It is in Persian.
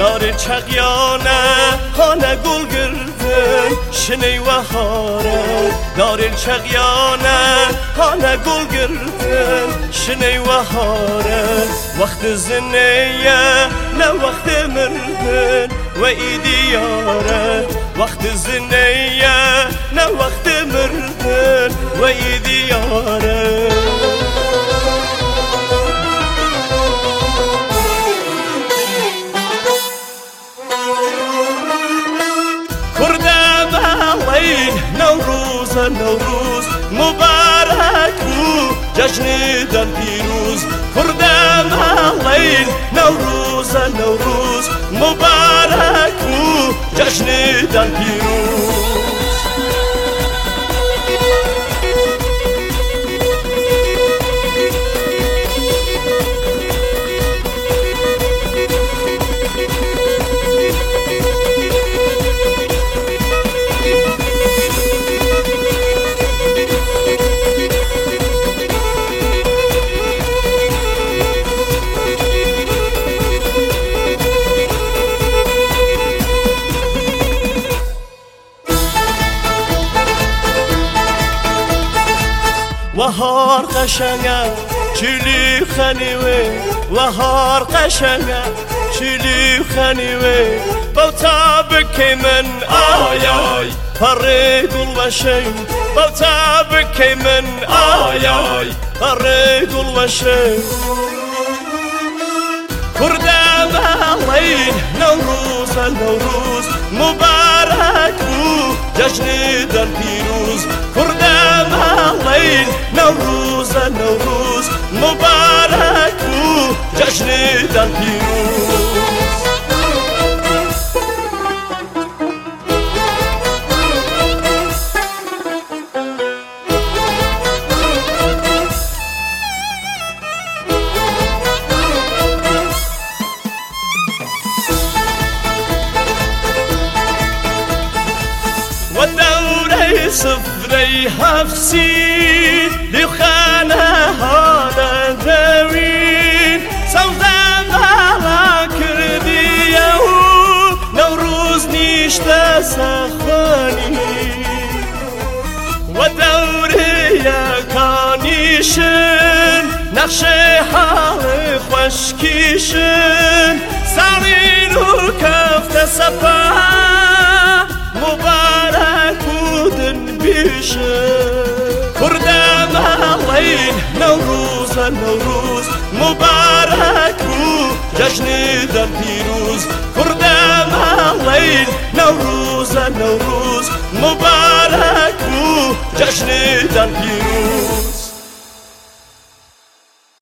دار چقیانه خانه گل گردن شنی و هاره دار چقیانه خانه گل گردن شنی و هاره وقت زنیه نه وقت مردن و ایدیاره وقت زنیه نه وقت مردن و ایدیاره نوروز نوروز مبارک بو جشن دل پیروز کردم علیل نوروز نوروز مبارک بو جشن دل پیروز وهار قشنگه چلی خنیوه وهار قشنگه چلی خنیوه بوتا بکی من آی آی پره گل وشین بوتا بکی من آی آی پره گل وشین کردم علیل نوروز نوروز مبارک بو جشن دل پیروز کردم علیل نوروز نوروز مبارک بو جشن دل پیروز سفري حفسي لخانة هذا ذوين سوزان على كرديه نوروز نيشتا سخاني ودوري كانيشن نقش حال خوشكيشن سارين وكفت سفا مبارك ودن کردم علیل نوروز نوروز مبارک بو جشن دل پیروز کردم علیل نوروز نوروز مبارک بو جشن دل پیروز